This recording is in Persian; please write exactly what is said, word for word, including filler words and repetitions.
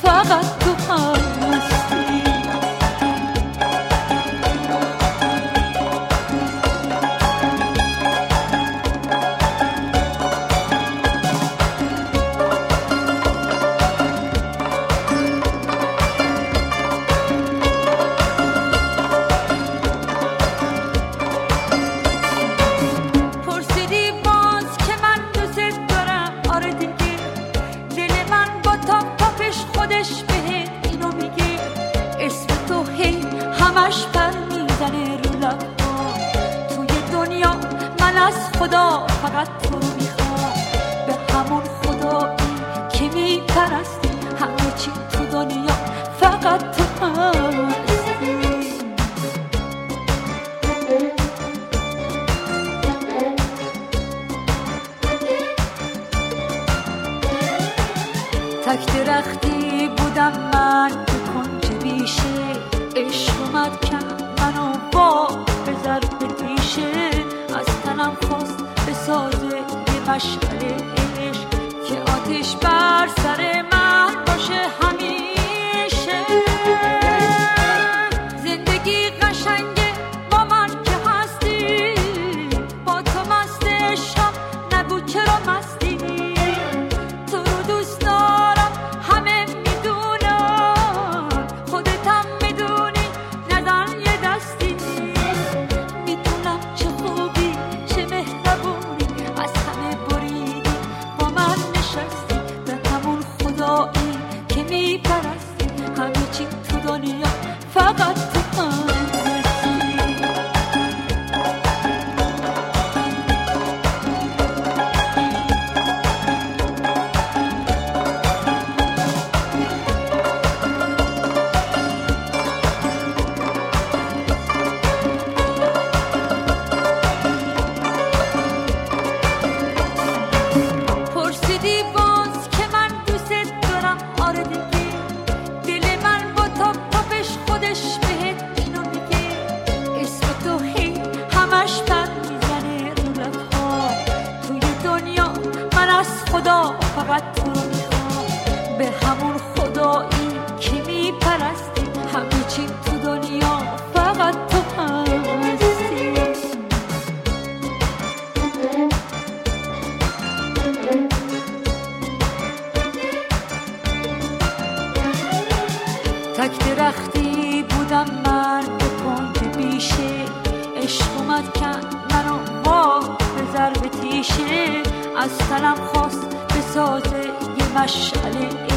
فقط تو هستی. خدا فقط تو رو میخوام، به همون خدایی که میپرستی، همه چی تو دنیا فقط تو هستی. تک درختی بودم من به کنج بیشه، عشق اومد کرد منو با بذر به دیشه، از تنم خواست بسازه یه مشعله عشق که آتش بر سر من باشه همیشه. زندگی قشنگه با من که هستی، با تو مست عشقم، نگو چرا مستی. تو رو دوست دارم همه میدونم، خودت هم میدونی نزن یه دستی. میدونم چه خوبی چه مهربونی، از همه بریدی با من نشستی، به همون خدایی که میپرستی، همه چی تو دنیا فقط تو هستی. پرسیدی باز که من دوست دارم، آره دیگه، دل من با تو تپش خودش بهت اینو میگه. اسم تو هی همش پر میزنه رو لبها، توی دنیا من از خدا فقط تو رو میخوام، به همون خدایی که میپرستی، همه چی تو دنیا فقط تو هستی. تک درختی بودم من به کنج بیشه، عشق اومد کرد منو وا بذر به تیشه، از تنم خواست بسازه یه مشعله